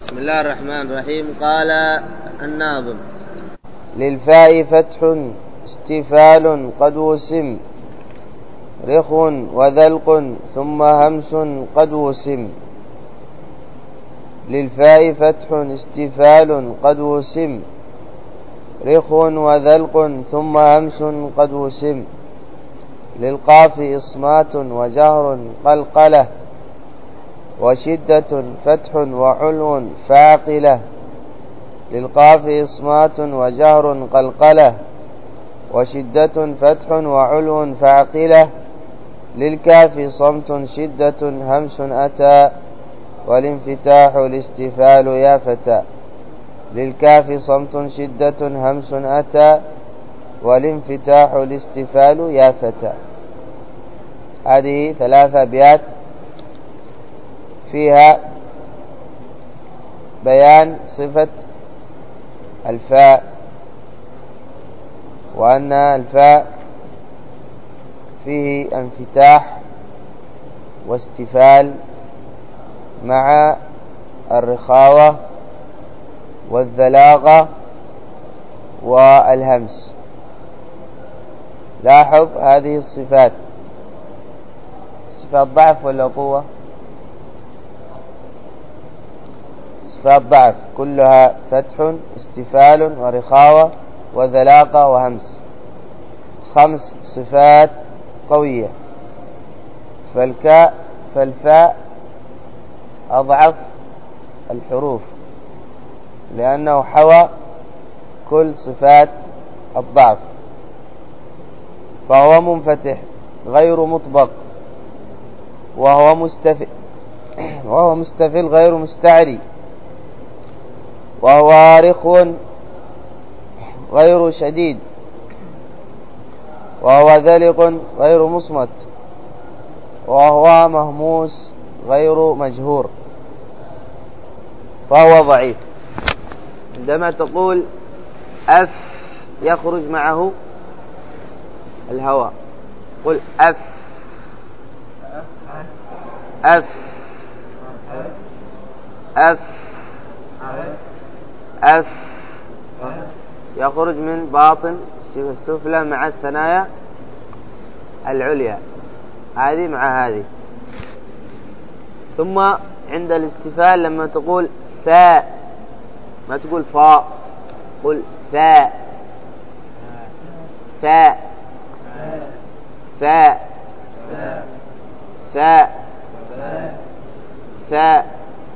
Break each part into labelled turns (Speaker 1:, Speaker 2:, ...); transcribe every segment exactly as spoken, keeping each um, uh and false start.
Speaker 1: بسم الله الرحمن الرحيم. قال الناظم:
Speaker 2: للفاء فتح استفال قد وسم، رخ وذلق ثم همس قد وسم. للفاء فتح استفال قد وسم، رخ وذلق ثم همس قد وسم. للقاف إصمات وجهر قلقلة، وشدة فتح وعلو فاقلة. للقاف إصمات وجهر قلقلة، وشدة فتح وعلو فاقلة. للكاف صمت شدة همس أتى، والانفتاح الاستفال يا فتى. للكاف صمت شدة همس أتى، والانفتاح الاستفال يا فتى. هذه ثلاثة أبيات فيها بيان صفة الفاء، وأن الفاء فيه انفتاح واستفال مع الرخاوة والذلاغة والهمس. لاحظ هذه الصفات، صفات ضعف ولا قوة؟ صفات ضعف، كلها فتح استفال ورخاوة وذلاقة وهمس، خمس صفات قوية. فالكاء فالفاء أضعف الحروف، لأنه حوى كل صفات الضعف، فهو منفتح غير مطبق، وهو مستفل وهو مستفل غير مستعري، وهو رخو غير شديد، وهو ذلق غير مصمت، وهو مهموس غير مجهور، فهو ضعيف. عندما تقول أف يخرج معه الهواء، قل أف أف أف أف، يخرج من باطن شبه السفلى مع الثنايا العليا، هذه مع هذه. ثم عند الاستفال لما تقول فاء ما تقول فاء، قل فاء فاء فاء فاء فاء،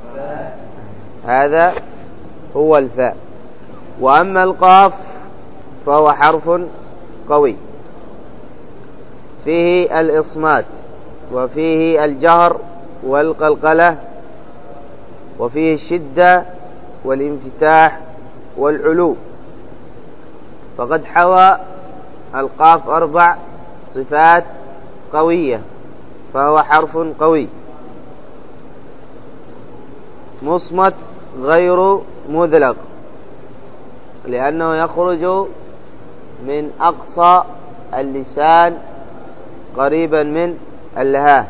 Speaker 2: هذا هو الفاء. وأما القاف فهو حرف قوي، فيه الإصمات، وفيه الجهر والقلقلة، وفيه الشدة والانفتاح والعلو. فقد حوى القاف أربع صفات قوية، فهو حرف قوي. مصمت غير مذلق، لأنه يخرج من أقصى اللسان قريبا من اللهاه.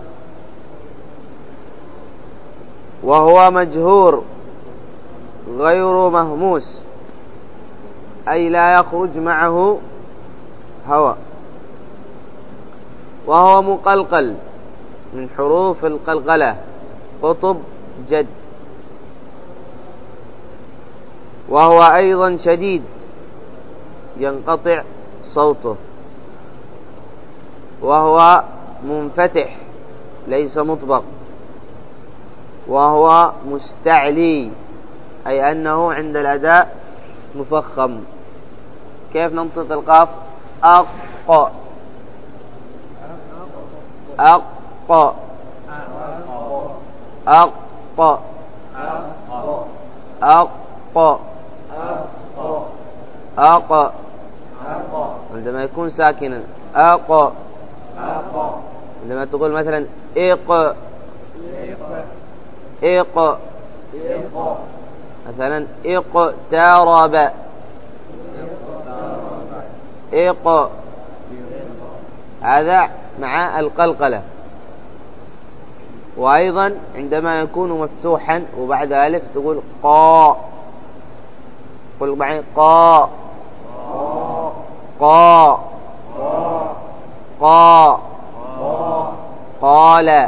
Speaker 2: وهو مجهور غير مهموس، أي لا يخرج معه هواء. وهو مقلقل من حروف القلقلة، قطب جد. وهو أيضا شديد ينقطع صوته. وهو منفتح ليس مطبق. وهو مستعلي، أي أنه عند الأداء مفخم. كيف ننطق القاف؟ أق أق أق أق أق. عندما يكون ساكنا أق. عندما تقول مثلا إق إق، مثلا اقترب إق، هذا مع القلقلة. وأيضا عندما يكون مفتوحا وبعد ألف تقول قا. قل معي قا قا قا قال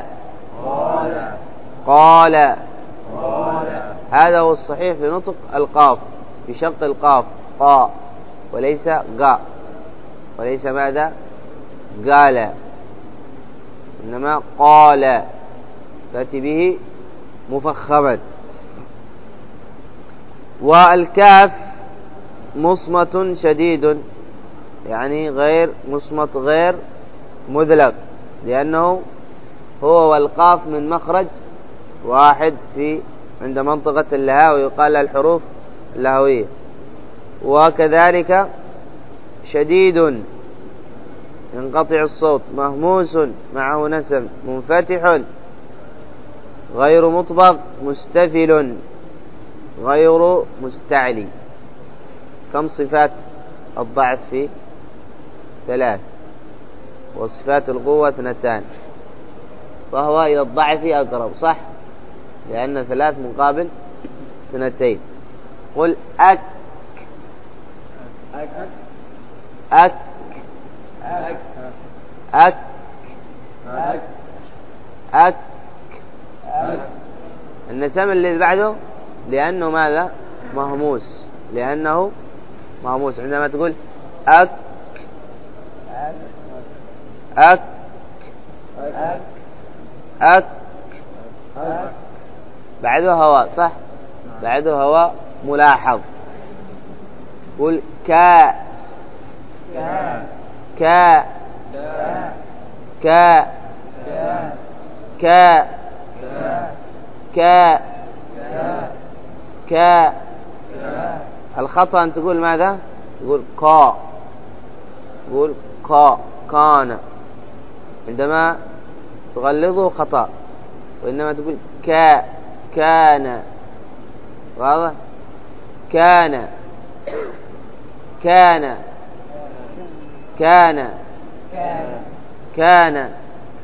Speaker 2: قال. هذا هو الصحيح في نطق القاف، في شق القاف قا وليس قا، وليس ماذا قال، إنما قال تأتي به مفخما. والكاف مصمت شديد، يعني غير مصمت غير مذلق، لأنه هو والقاف من مخرج واحد في عند منطقة اللهاء، ويقال لها الحروف اللهوية. وكذلك شديد ينقطع الصوت، مهموس معه نسم، منفتح غير مطبق، مستفل غير مستعلي. كم صفات الضعف في ثلاث، وصفات القوة اثنتان، فهو إلى الضعف أقرب، صح، لأن ثلاث مقابل اثنتين. قل أك أك أك أك أك. النسم اللي بعده لأنه ماذا مهموس، لأنه مهموس. عندما تقول أك أك أك بعده هواء، صح، بعده هواء ملاحظ. قل كا كا كا كا كا كا. الخطأ أن تقول ماذا؟ تقول كا، تقول كا كان، عندما تغلظه خطأ، وإنما تقول كا كان. واضح؟ كان كان كان كان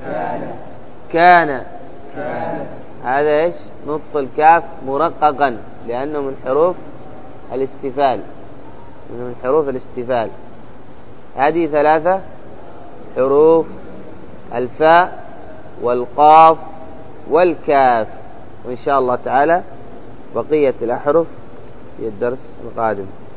Speaker 2: كان. هذا ايش؟ نطق الكاف مرققا، لأنه من حروف الاستفال، من حروف الاستفال. هذه ثلاثة حروف: الفاء والقاف والكاف. وإن شاء الله تعالى بقية الأحرف في الدرس القادم.